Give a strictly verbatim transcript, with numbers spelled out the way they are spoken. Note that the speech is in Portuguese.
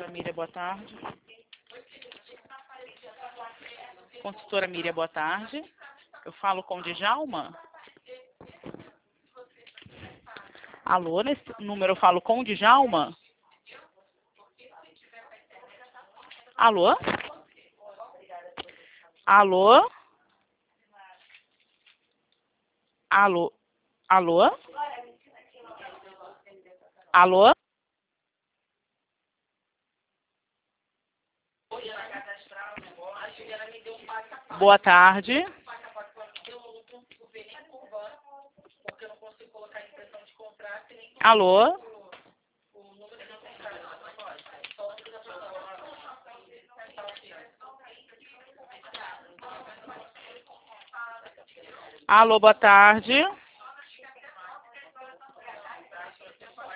Miriam, boa tarde. Consultora Miriam, boa tarde. Eu falo com o Djalma? Alô, nesse número eu falo com o Djalma? Alô? Alô? Alô? Alô? Alô? Boa tarde. Alô? Alô, boa tarde.